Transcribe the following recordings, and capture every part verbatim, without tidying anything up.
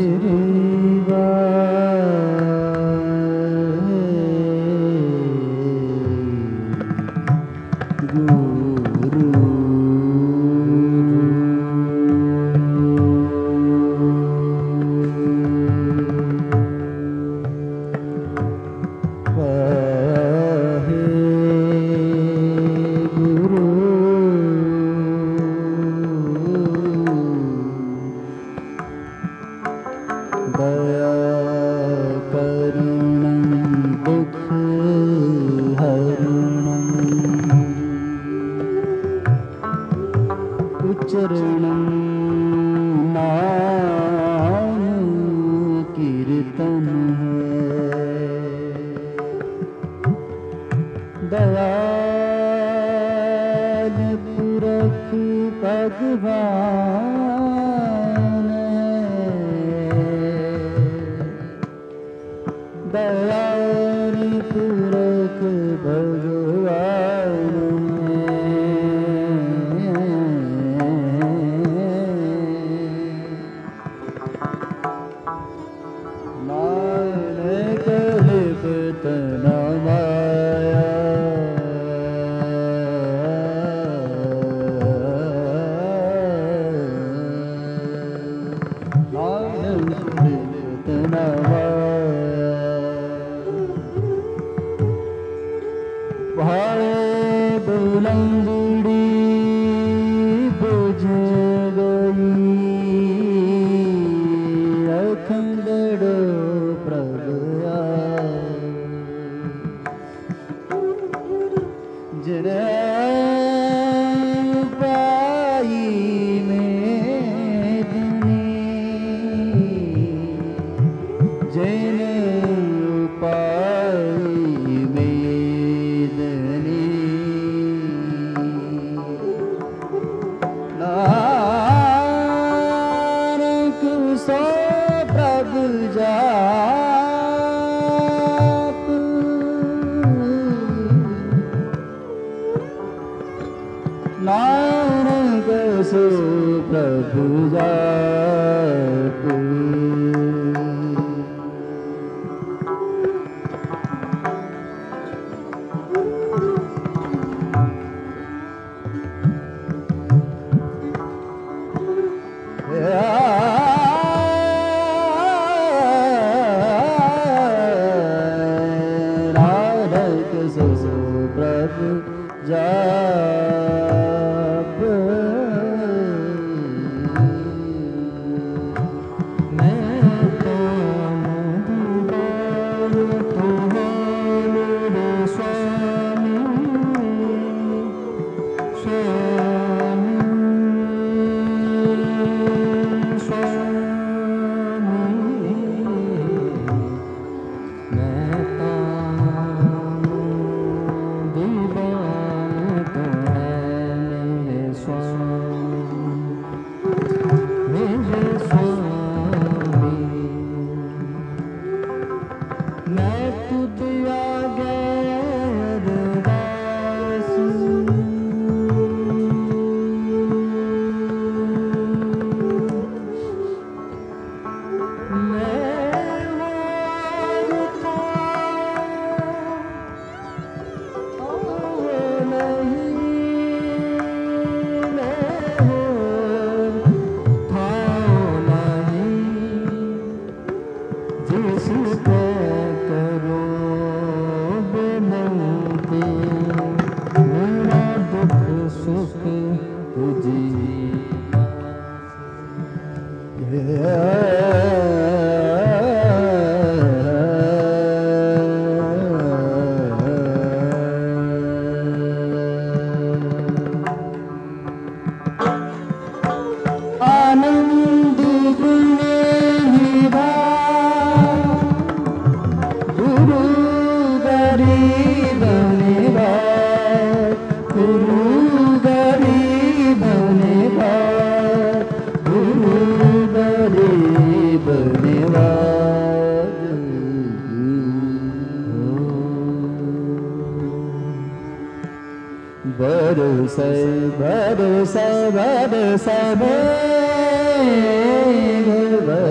बरस बरस बरस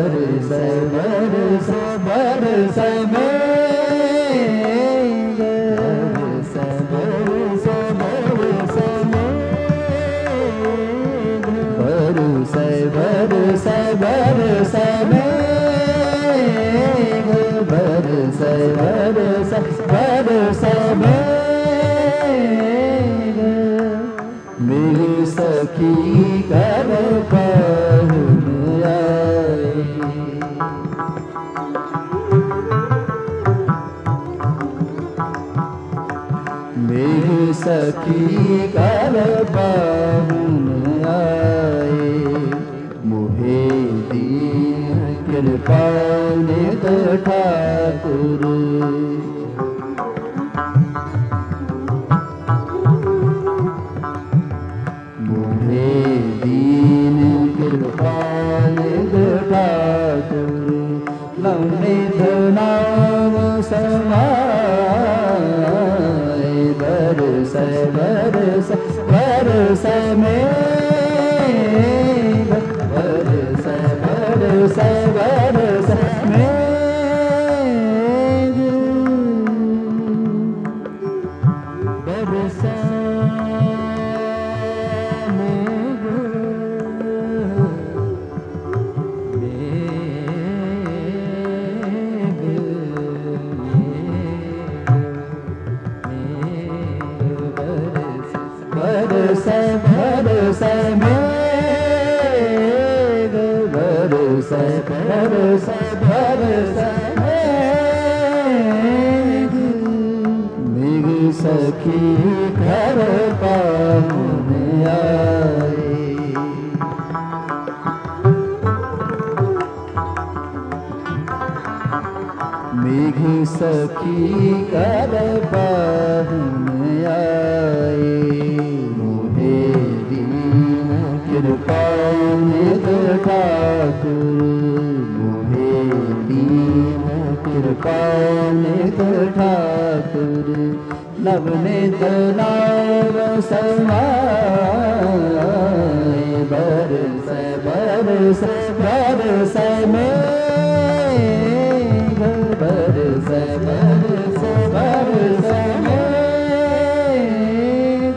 बरस बरस मेघ, बरस बरस बरस मेघ, बरस बरस बरस मेघ, बरस बरस बरस मेघ, मेरी सखी कर पाहुन आए। मेरी सखी कर पाहुन आए, मोहे दीन कृपा निध ठाकुर। मोहे दीन कृपा निध ठाकुर, नवनिध नाम समाए। बरस बरस बरस मेघ, बरस बरस बरस मेघ, बरस मेघ, बरस बरस मेघ, बरस बरस बरस मेघ, मेघ सखी कर पाहुन आए। मेघ सखी कर पाहुन आए, मोहे दीन कृपा निध ठाकुर। मोहे दीन कृपा निध ठाकुर, नवनिध नाम समाए। बरस बरस बरस मेघ, बरस बरस बरस मेघ,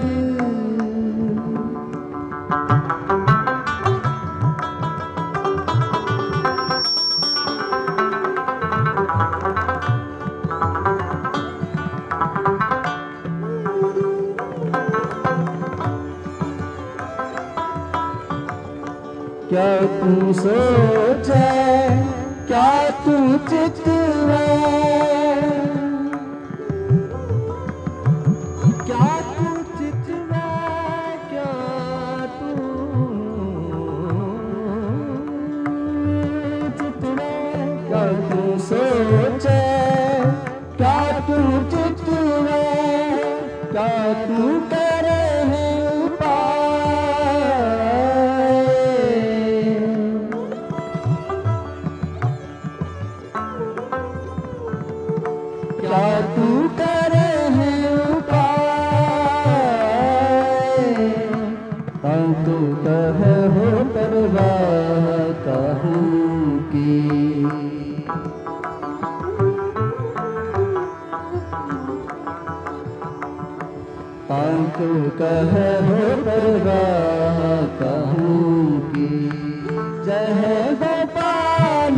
क्या तू सोचे क्या तू चितवे, क्या तू चितवे, क्या तू चितवे, क्या तू सोचे क्या तू चितवे, क्या तू करे है क्या तू करे है उपाय। तू कह हो परवाह कहूँ की, तू कह हो परवाह कहूँ की। जय गोपाल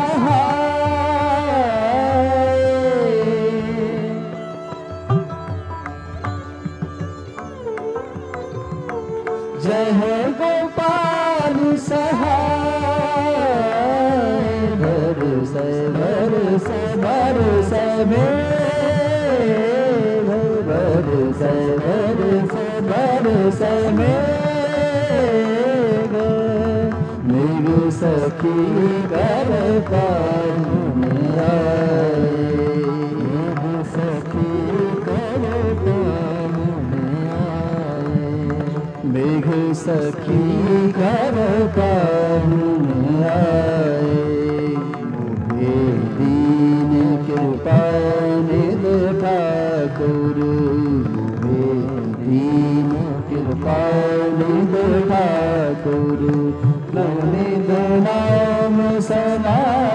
सहाय, जय गोपाल सहाय। बरस बरस बरस मेघ, बरस बरस बरस मेघ, मेघ सखी कर पाहुन आए। मेघ सखी कर पाहुन आए, मेघ सखी कर पाहुन आए। मोहे दीन कृपा निध ठाकुर, मोहे दीन कृपा निध ठाकुर। नवनिध नाम समा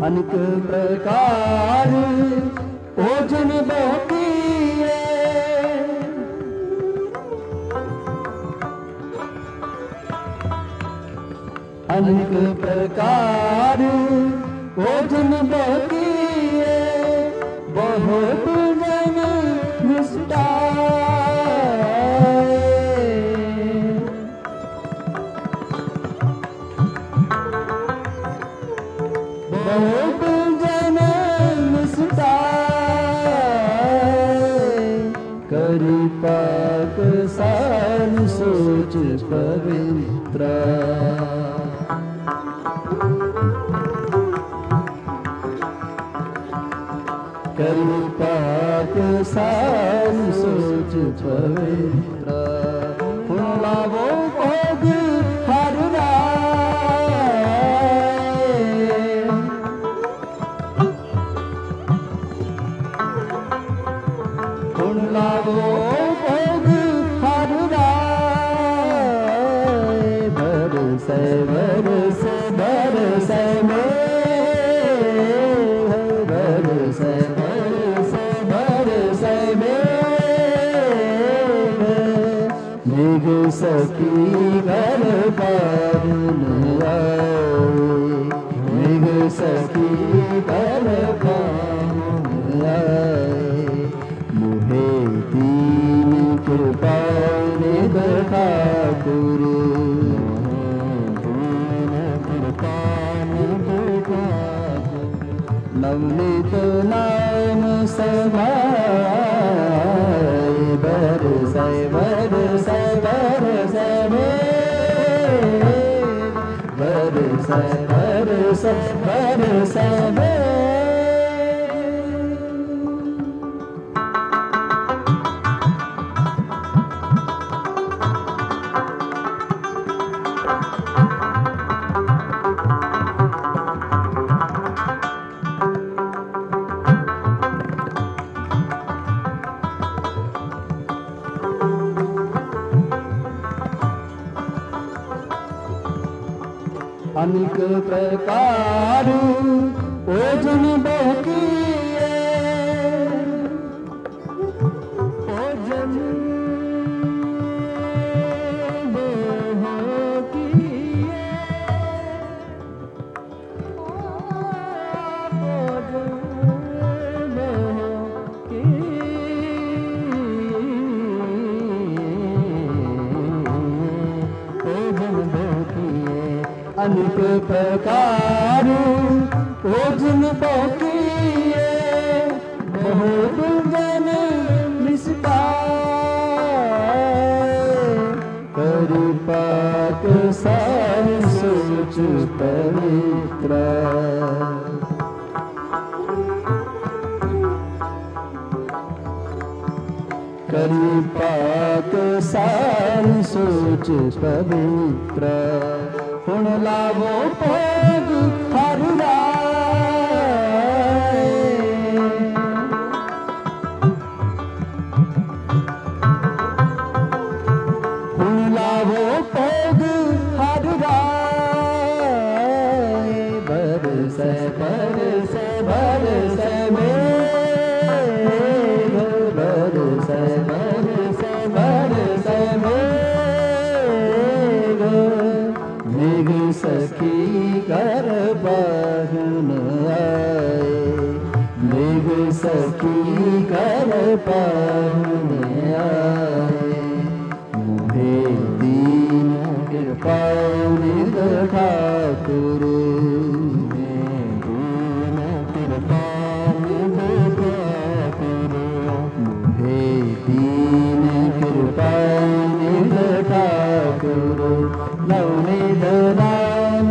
अनेक प्रकार ओजन बहकिए, अनेक प्रकार ओजन बहकिए, बहुत जन निष्ठाए, बहुत जन निष्ठाए, करी पाक सान सोच पवित्र, करी पाक सान सोच पवित्र, हुण लावो भोग हर राय, हुण लावो भोग हर राय, बरसै बरसै बरसै में, बरसै बरसै बरसै में, मेघ सखी घर पावन आए, मेघ सखी घर पावन आए, मुहे दीन कृपा निध ठाकुर, नवनीत नाम समाए, बरसै बरसै बरसै में, बरसै बरसै बरसै में। अनेक प्रकार ओजन बहकिए, ओजन बहकिए, ओजन बहकिए, ओजन बहकिए, अनेक प्रकार ओजन बहकिए, बहुत जन निष्ठाए, करी पाक सान सोच पवित्र, करी पाक सान सोच पवित्र, हुण लावो भोग हर राय, हुण लावो भोग हर राय, बरसै बरसै बरसै में, बरसै बरसै बरसै में, मेघ सखी घर पावन आए, मेघ सखी घर पावन आए, मुहे दीन कृपा निध ठाकुर, दीन कृपा निध ठाकुर, मुहे दीन कृपा निध ठाकुर, नवनीत नाम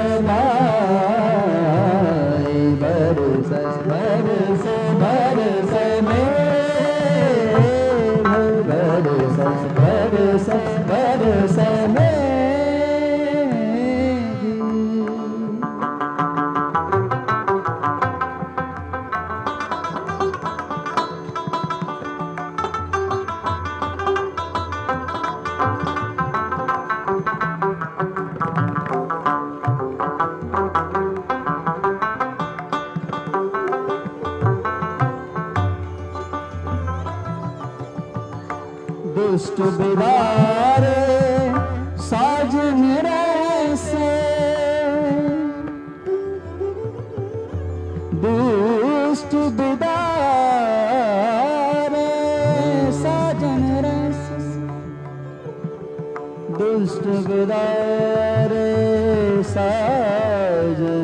समाए, बरसै बरसै बरसै में, बरसै बरसै बरसै में। दुष्ट बिदारे साजन रैसे दुष्ट बिदारे साजन रैसे दुष्ट बिदारे साजन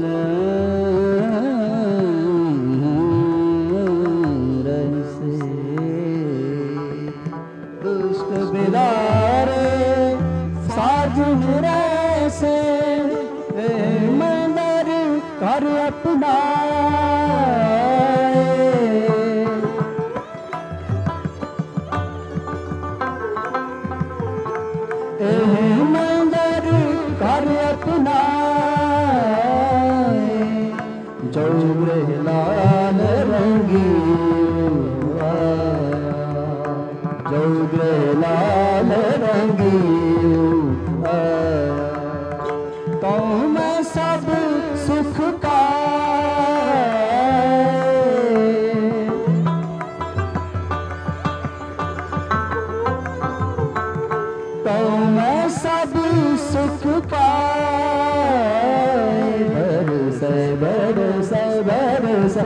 बिदारे साजन रैसे मंदर कर अपना मंदर कर अपना जो लाल रंगी जो लाल रंगी तो मैं सब सुख का तो मैं सब सुख का बरसे बरसे बरसे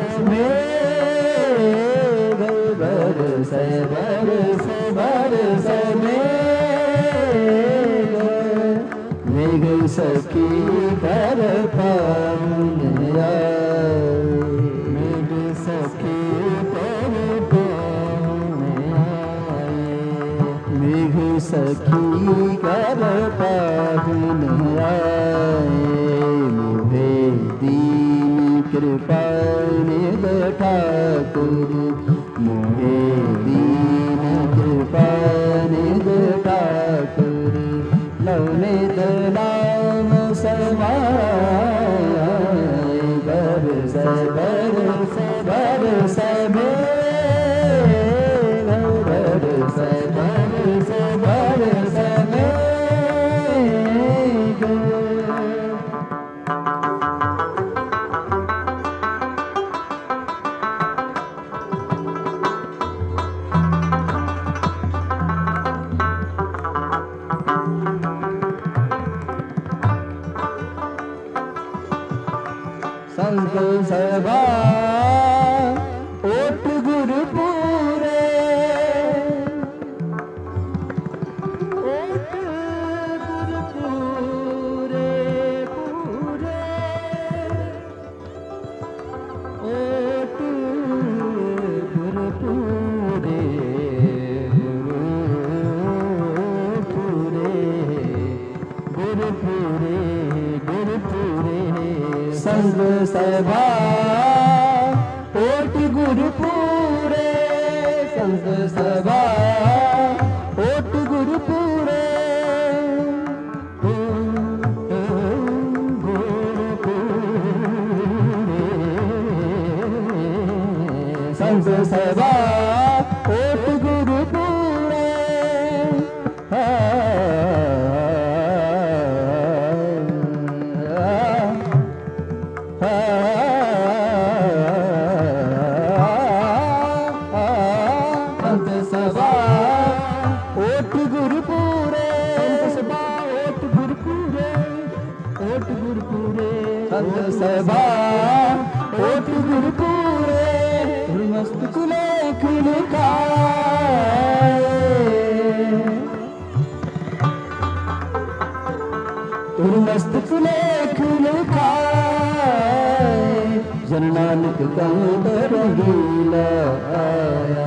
मेघ बरसे बरसे बरसे मेघ मेघ सखी कर पावन आए मेघ सखी कर पावन आए मेघ सखी कर पावन आए मुहे दीन कृपा निध ठाकुर मुहे दीन कृपा निध ठाकुर नवनिध नाम समाए बरसे बरसे बरसे मेघ बरसे बरसे बरसे मेघ संत सभा ओट गुरपुरे ओट गुरपुरे पूरे ओट गुरपुरे गुरपुरे गुरपुरे गुरपुरे संग सभा ओट गुरपुरे संग सभा ओट गुरपुरे संग सभा ओट गुरपुरे संत सभा ओट गुरपुरे सभा ओट गुरपुरे ओट गुरपुरे संत सभा ओट गुरपुरे मस्त कुले खुलकाए मस्त कुले खुलकाए जन नानक कंद रंगीला आया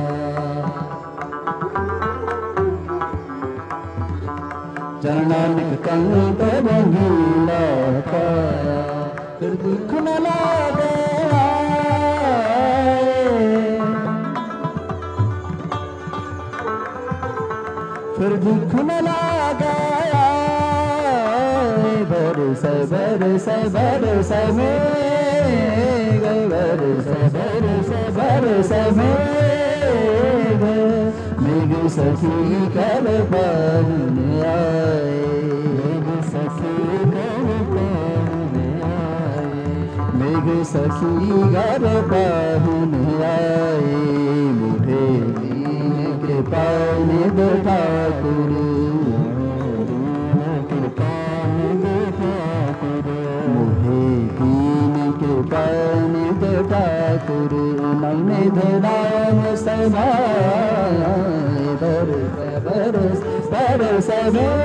जन नानक कंद रंगीला पाया फिर दुख न लागे फिर दुख न लागे बरसे बरसे बरसे मेघ बरसे बरसे बरसे मेघ मेघ सखी कर पावन आए मेघ सखी कर पावन आए मेघ सखी कर पावन आए मुझे दीन कृपा निध ठाकुर मुहे दीन कृपा निध ठाकुर निध नाम समाए बरस बरस बरस में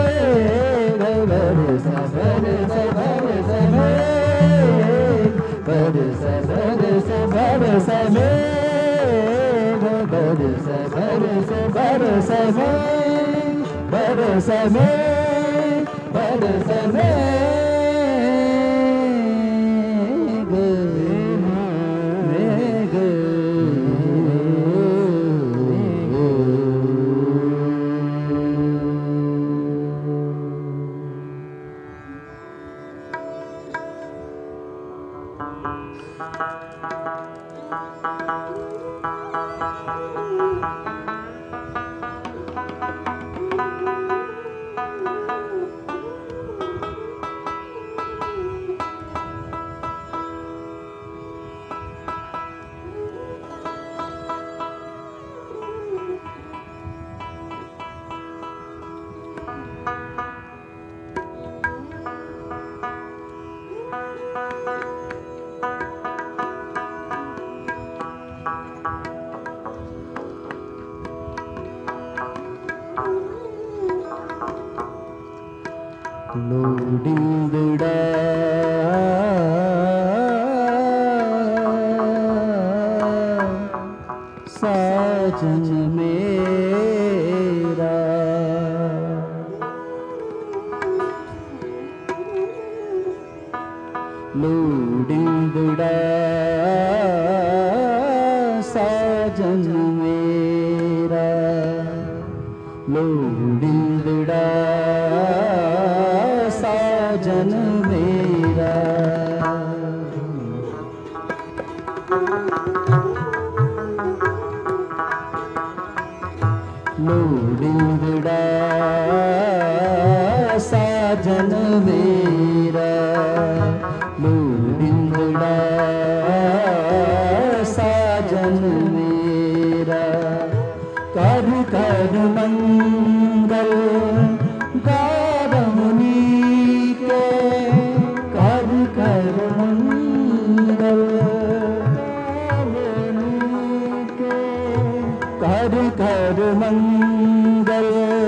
बरस बरस बरस में बरस बरस बरस में बरस बरस बरस में बरस में बरस में लोडिंगड़ा साजन मेरा लोडिंगड़ा साजन मेरा लोडिंगड़ा साजन मेरा लोडिंगड़ा साजन मेरा लोडिंगड़ा साजन मेरा कर कर मंगल गावमुनि के कर कर मंगल कर कर मंगल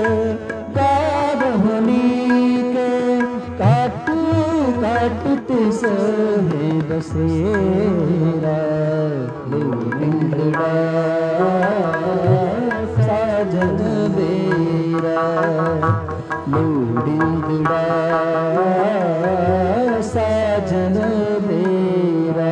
गावमुनि के काट काट सहे बसेरा लोडिंगड़ा साजन मेरा लोडिंगड़ा साजन मेरा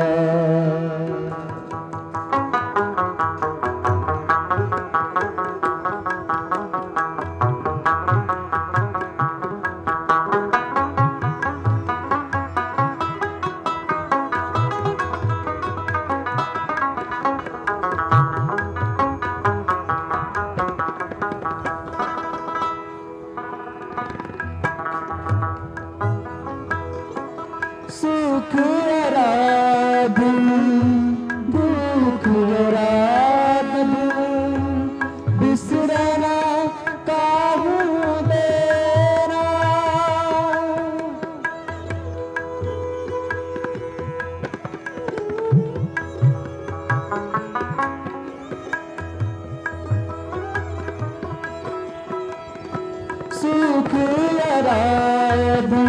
सुख आराधन दुख आराधन बिसरना काहू देना सुख आराधन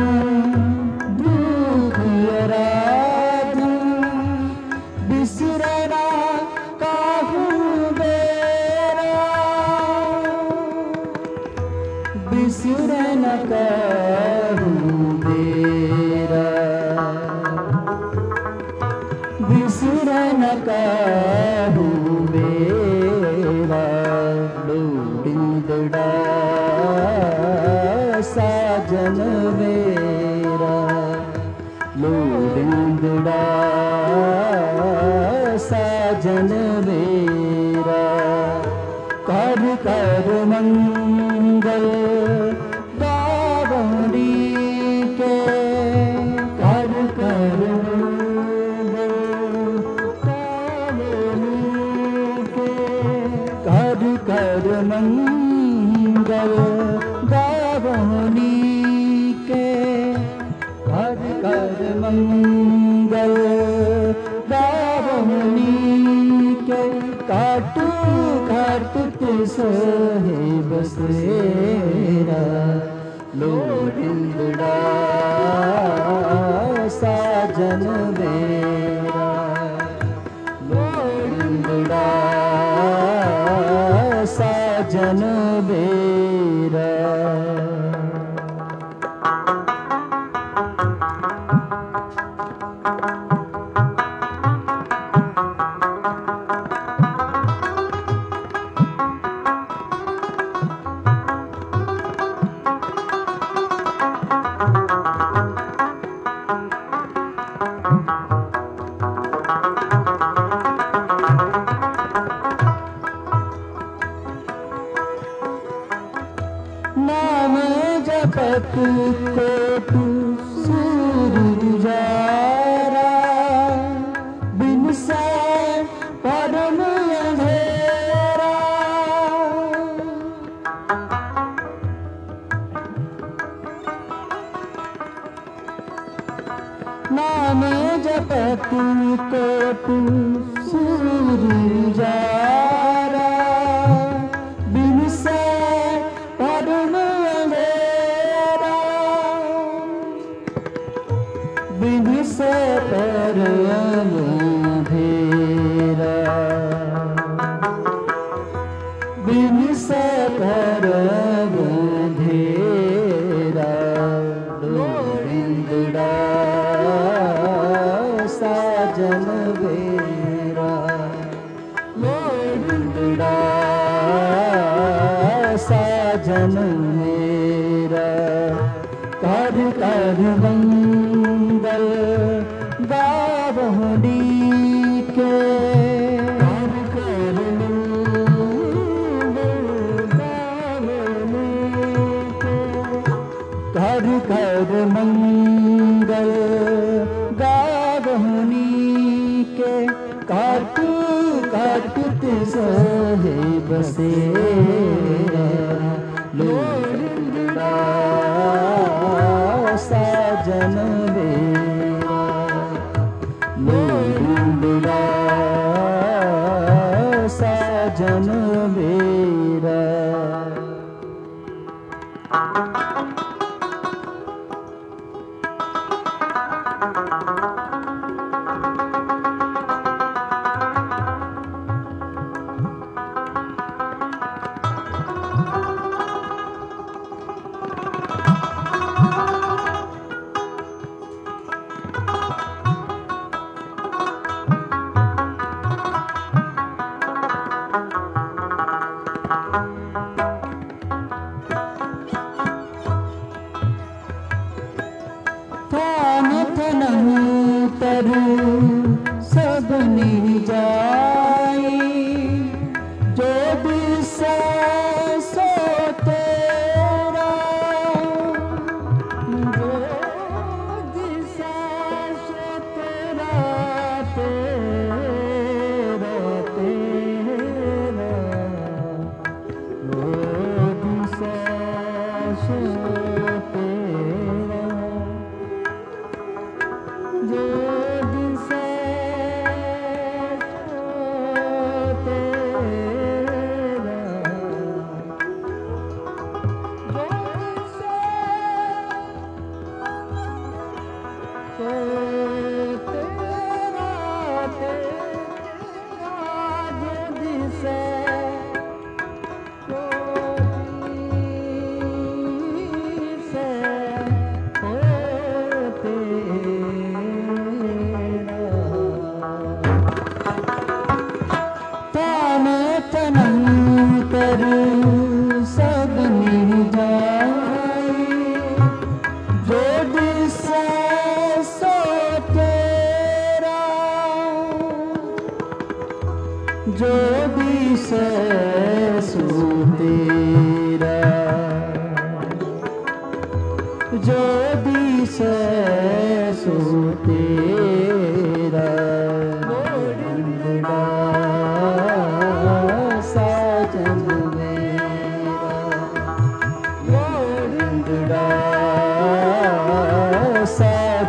बिसरना काहू बेरा बिसरना काहू बेरा बिसरना काहू बेरा लोडिंगड़ा साजन मेरा लोडिंगड़ा साजन मेरा कर कर मंगल गावड़ी के कर कर मंगल गावड़ी के कर कर मंगल गावनी के, कर कर मंगल गावनी के, काटू काटत सहे बसेरा लोडिंदड़ा साजन मेरा, लोडिंदड़ा साजन मेरा। नाम जपत कोटि सूरज उजारा, बिन से परम अंधेरा। नाम जपत कोटि सूरज उजारा, बिन से परम अंधेरा, बिन से परम अंधेरा, बिन से परम अंधेरा। लोडिंदड़ा साजन मेरा, लोडिंदड़ा साजन मेरा, कर कर मंगल गावनी के, कर कर मंगल गावनी के, कर कर मंगल गावनी के, काटू काटत सहे बसेरा लोडिंदड़ा साजन मेरा, लोडिंदड़ा साजन मेरा। थान थनंतर सबनी जाई, जो दिशा सो तेरा, जो दिशा सो तेरा, तेरा तेरा, जो दिशा सो तेरा, जो दिशा सो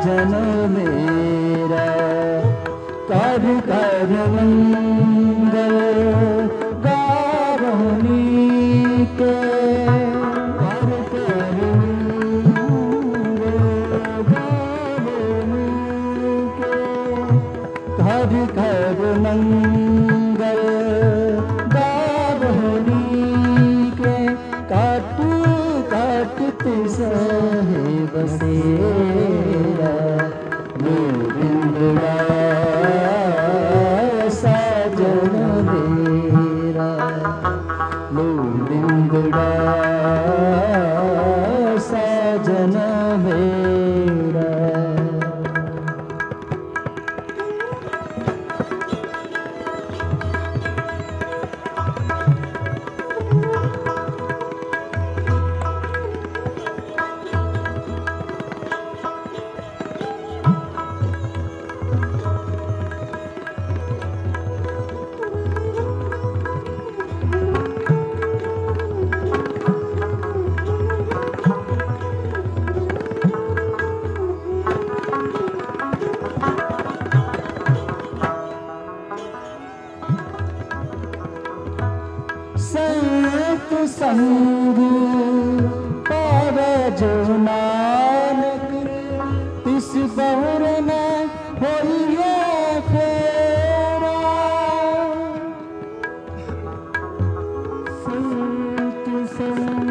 साजन मेरा, कर कर मंगल गावनी के, कर कर मंगल गावनी के, कर कर मंगल गावनी के, काट काट सहे बसेरा गोविंदड़ा साजन मेरा, गोविंदड़ा साजन मेरा। संत संग पावे जो नानक, तिस बहुर न होइए फेरा। संत संग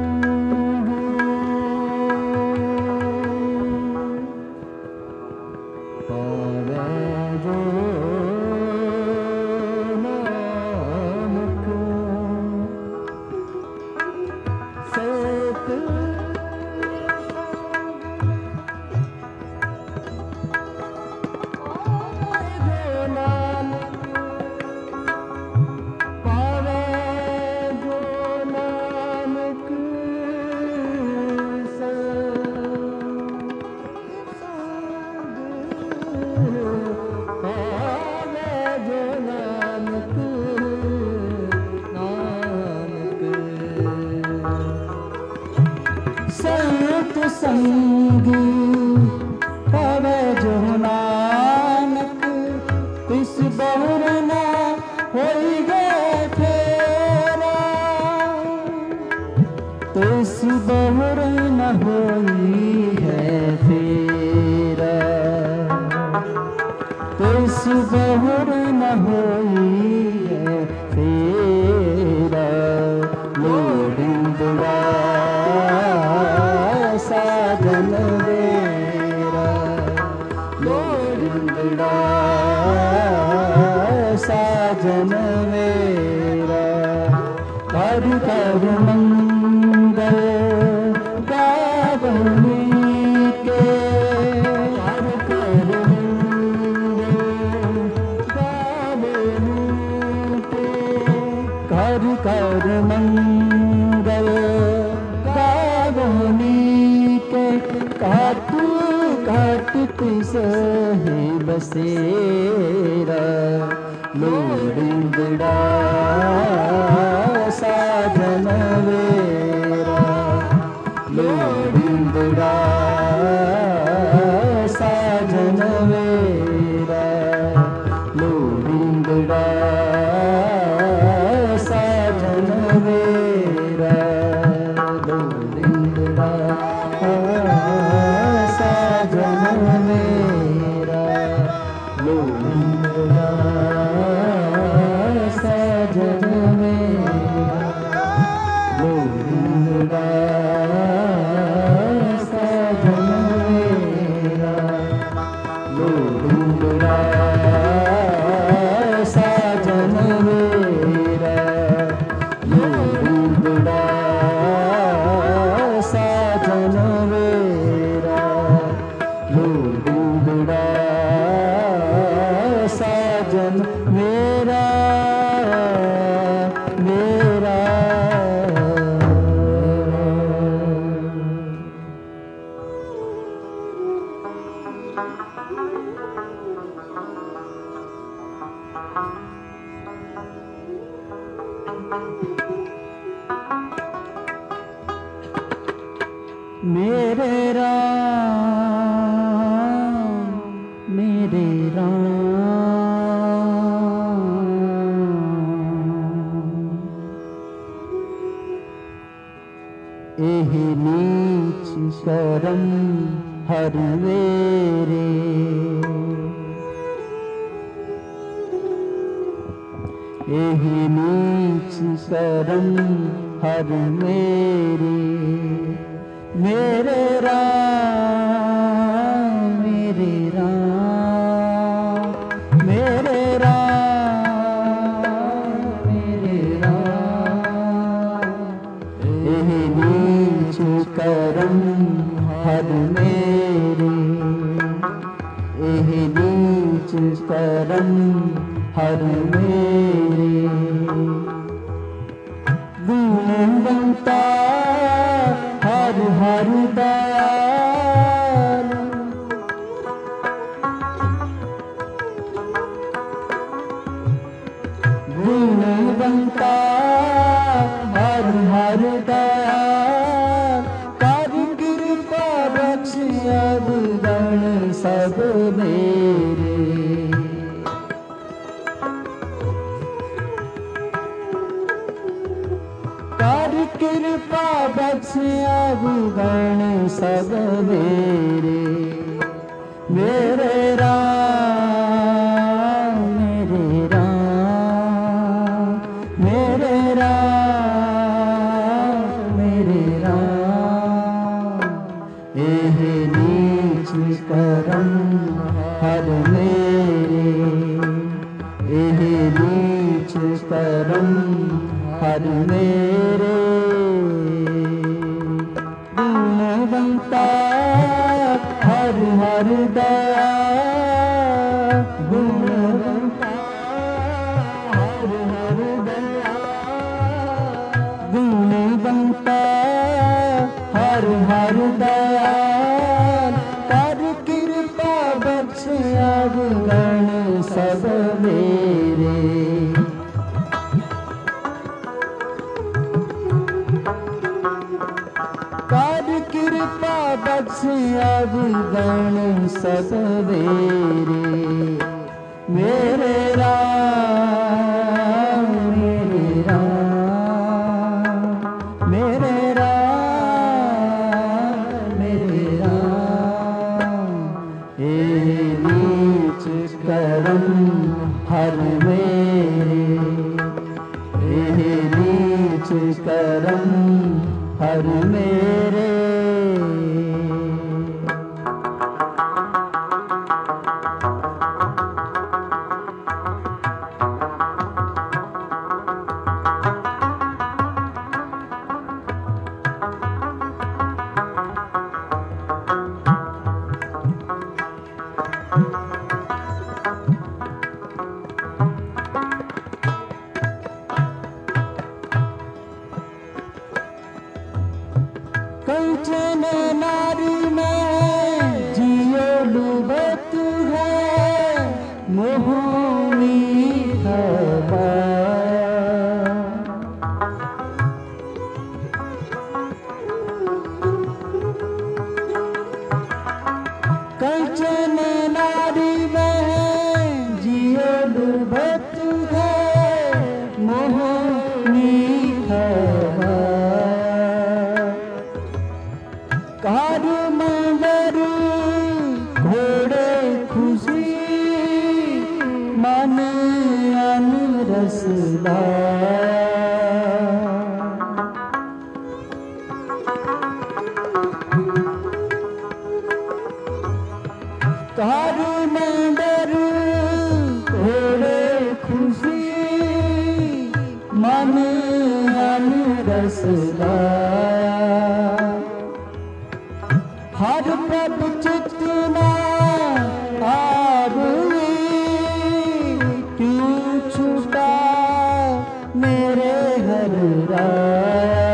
पावे जो संत संग पावे जो नानक, तिस बहुर न होइए फेरा, तिस बहुर न होई है फेरा, तिस बहुर न होई है फेरा। गोविंदड़ा साजन मेरा, गोविंदड़ा साजन मेरा, कर कर मंगल गावनी के, कर कर मंगल गावनी के, कर कर मंगल गावनी के, काट काट सहे बसेरा। गोविंदड़ा साजन मेरा, गोविंदड़ा साजन मेरा, गोविंदड़ा साजन मेरा, गोविंदड़ा साजन मेरा, गोविंदड़ा साजन मेरा, गोविंदड़ा साजन मेरा, गोविंदड़ा साजन मेरा, गोविंदड़ा साजन मेरा, गोविंदड़ा साजन मेरा मेरा। मेरे राम एहि नीच करम हर मेरे, एहि नीच करम हर मेरे। मेरे राम मेरे राम मेरे राम मेरे राम, एहि नीच करम हर मेरे, एहि नीच करम हर मेरे। गुणवंता हर हर दयाल, गुणवंता हर हर दयाल, कर कृपा बख्श अवगण सब मेरे। कर कृपा बख्श अवगण सब मेरे। मेरे राम मेरे राम मेरे राम मेरे राम, एहि नीच करम हर मेरे, एहि नीच करम हर मेरे। गुणवंता हर हर दया, गुणवंता हर हर दया, गुणवंता हर हर दया, कर कृपा बख्श अवगण सब मेरे। कर कृपा बख्श अवगण सब मेरे। मेरे राम मेरे राम मेरे राम मेरे राम, एहि नीच करम हर मेरे, एहि नीच करम हर मेरे। कंचन नारी में जियो डूबत है, मोह मीठा कंचन नारी में जियो डूबत है, मोह मीठा कार मंगर घोड़े खुशी, मन अनरसदार। कार मंगर घोड़े खुशी, मन अनरसदार। हर प्रभ चितना आबुई, क्यों छूटा मेरे हर राया।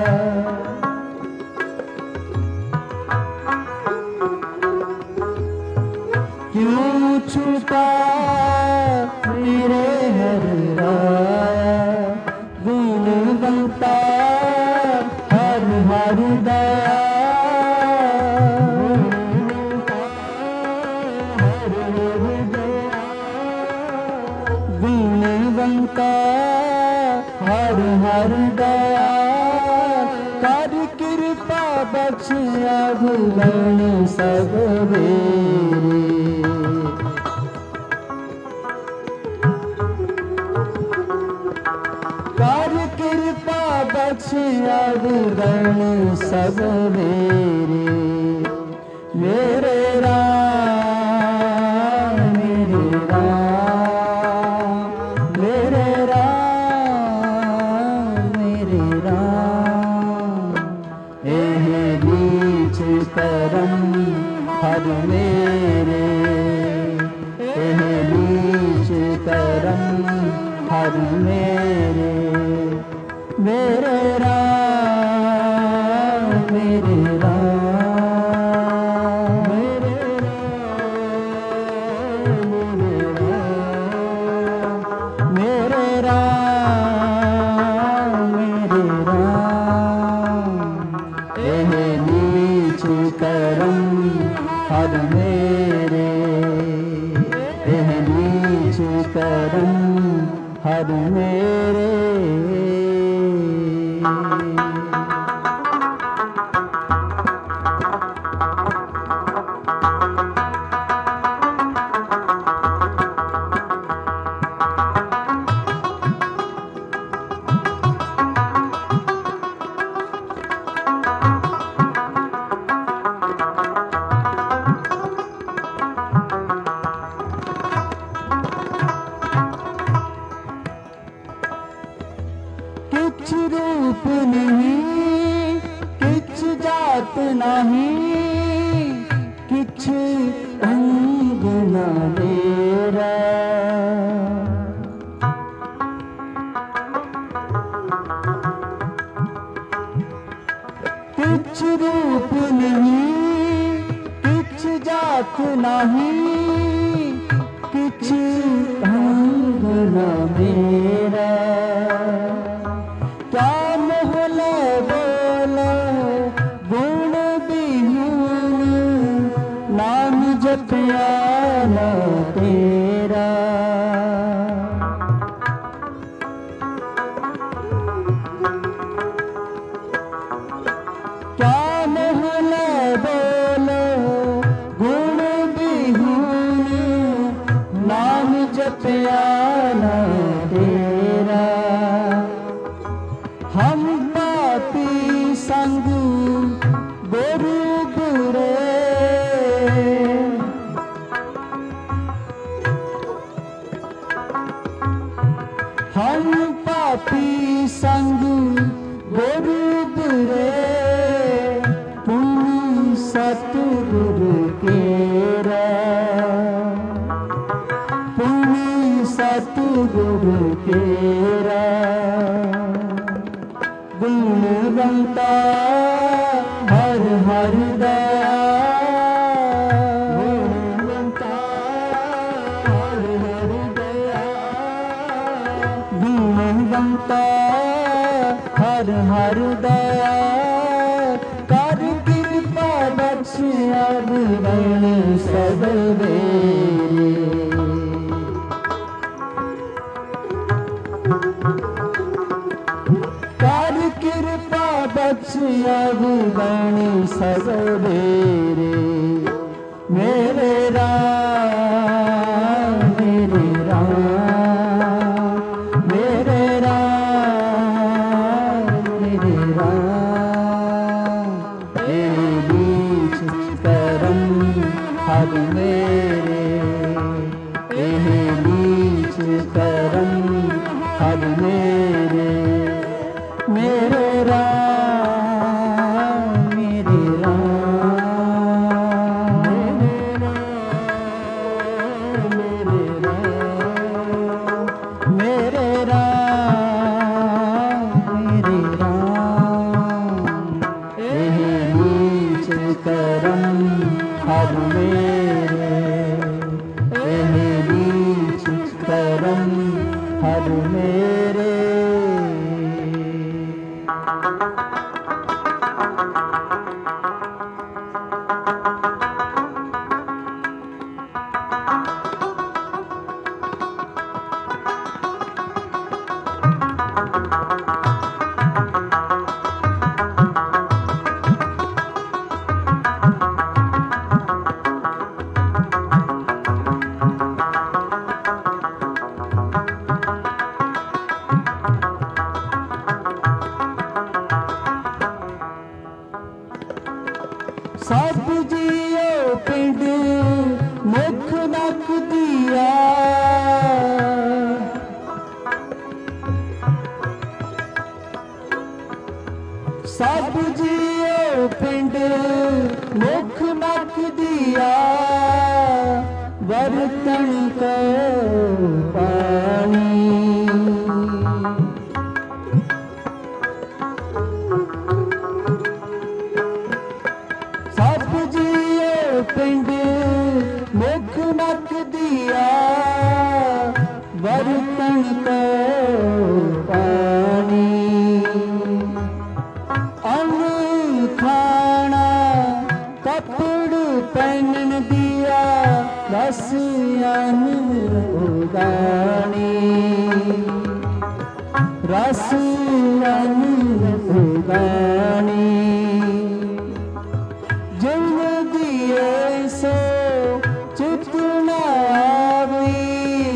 क्यों छूटा मेरे हर राया। गुणवंता हर हर दया, गुणवंता हर हर दया, कर कृपा बख्श अगुण सब मेरे। कर कृपा बख्श अगुण सब मेरे। मेरे राम मेरे राम मेरे राम मेरे राम। एह नीच करम हर मेरे। एह नीच करम हर मेरे। मेरे राम मेरे राम मेरे राम मेरे राम मेरे राम। एह नीच करम हर मेरे। एह नीच करम हर मेरे। किछ रूप नहीं किछ जात नहीं किछ अंग न मेरा। किछ रूप नहीं किछ जात नहीं किछ अंग न मेरा। क्या मोहल बोलो गुण बिहुन नाम जपिया न तेरा। क्या मोहल बोलो गुण बिहुन नाम जपिया न तेरा। हम पापी संग गुरु बुरे। हम पापी संग गुरु बुरे। पुण्य सतगुरु केरा। पुण्य सतगुरु केरा। गुणवंता हर हर दया। गुणवंता हर हर दया। गुणवंता हर हर दया। कर कृपा बख्श अगुण सब मेरे। कर कृपा बख्श अगुण सब मेरे। मेरे राम मेरे राम मेरे राम मेरे राम। एह नीच करम हर मेरे। एह नीच करम हर मेरे। मेरे राम मेरे राम मेरे राम मेरे राम मेरे राम। एह नीच करम हर मेरे। एह नीच करम हर मेरे। सब जियो पिंड मुख नख दिया, सब जियो पिंड मुख नख दिया, बर्तन को पानी। सब जियो पिंड मुख नख दिया, बर्तन को पानी। अन्न खाना कपड़ पहन दिया, रस अन्न उगानी, रस अन्न उगानी। जिन दिए सो चित न आवी,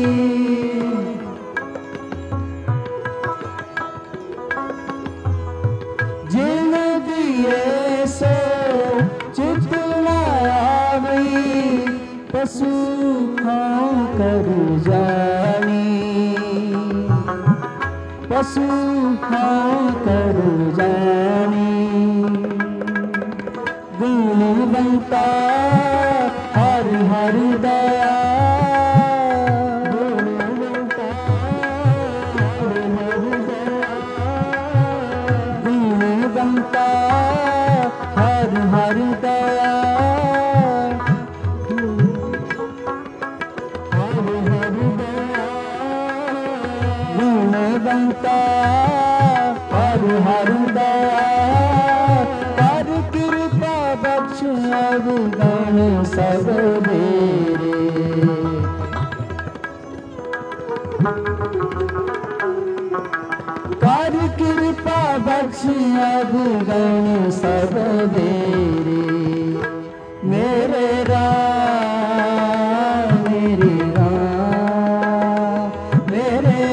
जिन दिए सो चित न आवी, पशु खां कर जानी, पशु खां कर जानी। गुणवंता हर हर दया, गुणवंता हर हर दया, गुणवंता हर हर दया, हर हर दया, गुणवंता हर हर दया। अवगण सब मेरे, कर कृपा बख्श अवगण सब मेरे। मेरे राम मेरे राम, मेरे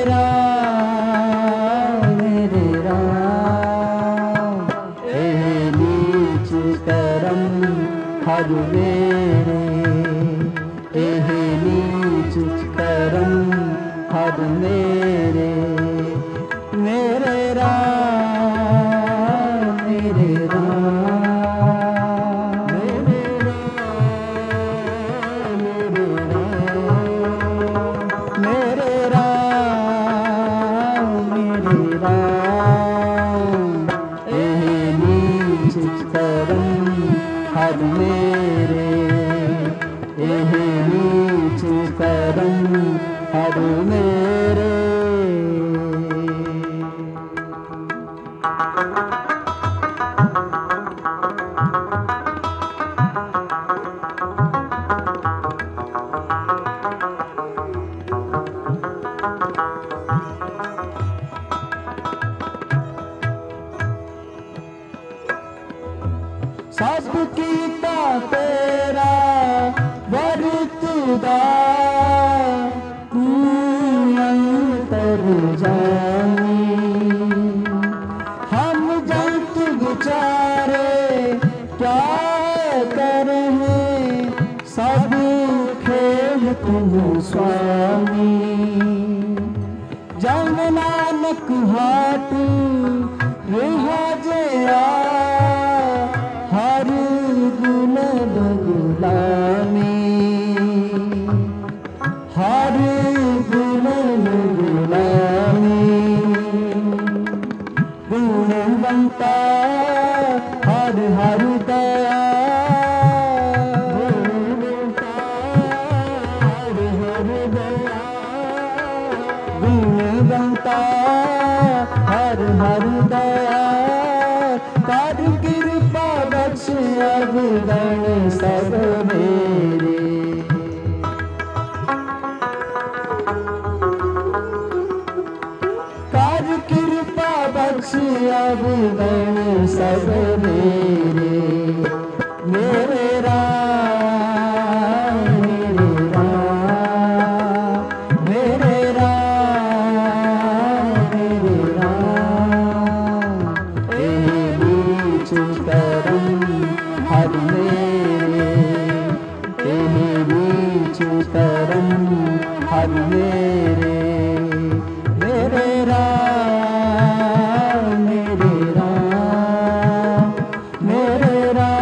राम मेरे राम। ए नीच करम हर मेरे, एह नीच करम हर मेरे। मेरे राम मेरे राम, मेरे राम मेरे राम, मेरे राम मेरे राम। एह नीच करम हर मेरे, एह नीच करम हर मेरे। सब कीता तेरा वर्तुदा, तू अंतर जानी। हम जंत विचारे क्या करें, सब खेल तुम स्वामी। जन नानक हाट रिहा जया, हर गुण गुलामी, हर गुण गुलामी। गुणवंता हर हर दया, गुणवंता हर हर दया, गुणवंता हर हर दया। कर कृपा बख्श अवगण सब मेरे, कर कृपा बख्श अवगण सब मेरे। मेरे राम मेरे राम, मेरे राम मेरे राम। एह नीच करम हर मेरे तेहे नीच करम हर मेरे मेरे राम मेरे राम मेरे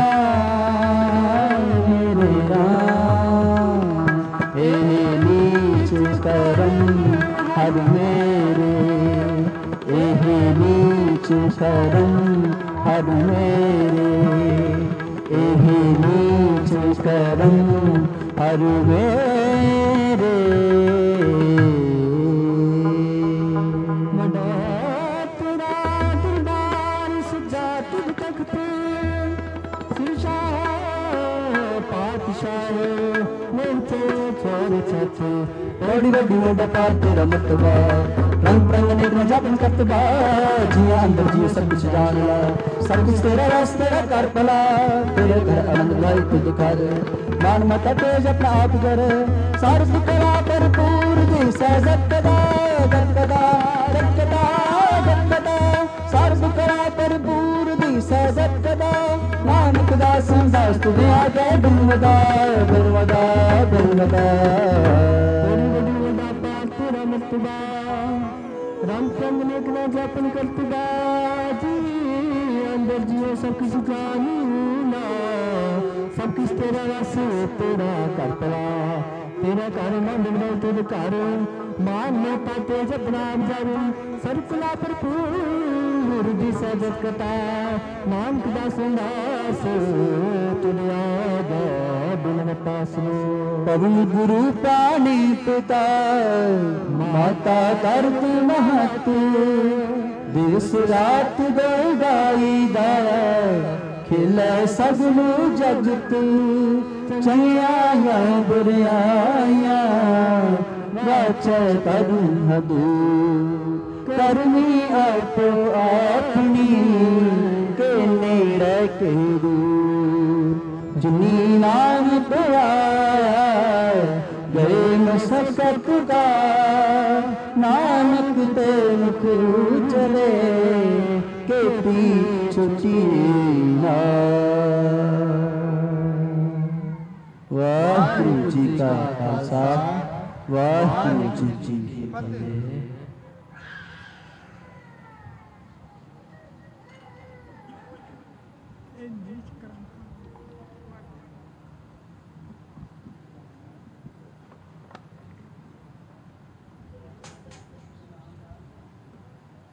राम मेरे राम तेहे नीच करम हर मेरे एहे नीच करम हर मेरे एहे नीच करम हर मेरे मडा तेरा दरबार सजा तुझ तख्त सिरशाह पातशाह मोहते छोड़ छत बड़ी बड़ी मोटा पार तेरा मर्तबा रंग रंग ने जपन करतबा जिया अंदर जियो सब कुछ जान ला सब कुछ तेरा रस तेरा कर पला तेरे घर आनंद लाई खुद कर मान मत तेज अपना आप कर सार कला भरपूर दी सहजत कदा गतदा गतदा गतदा सार कला भरपूर दी सहजत कदा नानक दास दास तुझे आ गए बिनवदा बिनवदा बिनवदा राम संग ने कला जापन करतबा जी अंदर जियो सब कुछ जानू ना सब कुछ तेरा रस तेरा करतला तेरा घर मंदिर में तेरे घर मान ने पाते जब नाम जावे सरकला भरपूर दी सजत कता नानक दास दास तुझे आगा बिनवता सुनो प्रभु गुरु प्राणी पिता माता करत महत दिस रात दो गाई दा खिले सगनु जगत चंगियां बुरियां वाचे करु हदू करनी आपो अपनी के नेड़े के दूर जिनी नाम पिया गए मशक्कत का नानक ते मुख चले के पीछे ना वाहिगुरू जी का खालसा वाहिगुरू जी की फतेह।